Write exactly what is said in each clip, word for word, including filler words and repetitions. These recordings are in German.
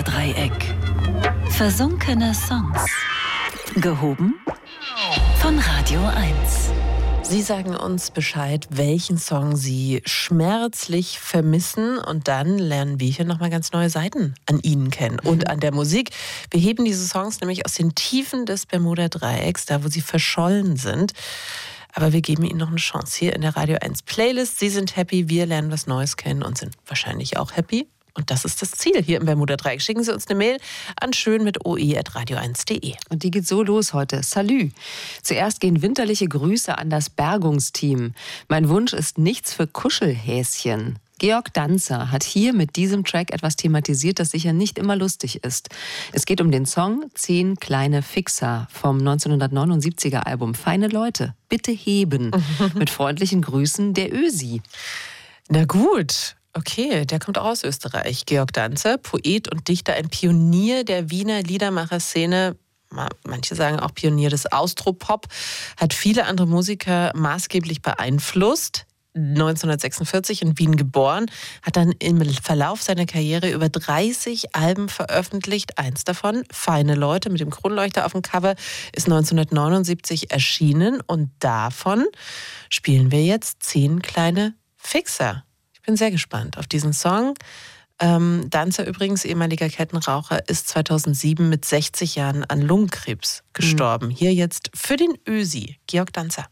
Bermuda-Dreieck. Versunkene Songs. Gehoben von Radio eins. Sie sagen uns Bescheid, welchen Song Sie schmerzlich vermissen, und dann lernen wir hier nochmal ganz neue Seiten an Ihnen kennen und an der Musik. Wir heben diese Songs nämlich aus den Tiefen des Bermuda-Dreiecks, da wo sie verschollen sind. Aber wir geben Ihnen noch eine Chance hier in der Radio eins Playlist. Sie sind happy, wir lernen was Neues kennen und sind wahrscheinlich auch happy. Und das ist das Ziel hier im Bermuda-Dreieck. Schicken Sie uns eine Mail an schön mit oe at radio eins punkt de. Und die geht so los heute. Salü. Zuerst gehen winterliche Grüße an das Bergungsteam. Mein Wunsch ist nichts für Kuschelhäschen. Georg Danzer hat hier mit diesem Track etwas thematisiert, das sicher nicht immer lustig ist. Es geht um den Song Zehn kleine Fixer vom neunzehnhundertneunundsiebziger Album Feine Leute. Bitte heben. Mit freundlichen Grüßen, der Ösi. Na gut. Okay, der kommt auch aus Österreich. Georg Danzer, Poet und Dichter, ein Pionier der Wiener Liedermacher-Szene. Manche sagen auch Pionier des Austropop, hat viele andere Musiker maßgeblich beeinflusst. neunzehnhundertsechsundvierzig in Wien geboren, hat dann im Verlauf seiner Karriere über dreißig Alben veröffentlicht. Eins davon, Feine Leute mit dem Kronleuchter auf dem Cover, ist neunzehnhundertneunundsiebzig erschienen. Und davon spielen wir jetzt Zehn kleine Fixer. Ich bin sehr gespannt auf diesen Song. Ähm, Danzer übrigens, ehemaliger Kettenraucher, ist zweitausendsieben mit sechzig Jahren an Lungenkrebs gestorben. Mhm. Hier jetzt für den Ösi, Georg Danzer.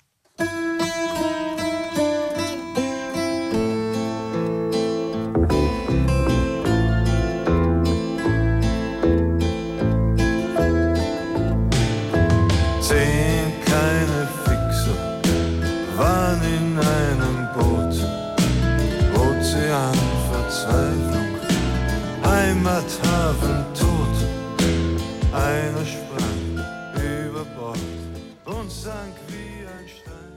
Zehn kleine Fixer waren in einem Boot. Ozean, Verzweiflung, Heimathafen, Tod. Einer sprang über Bord und sank wie ein Stein.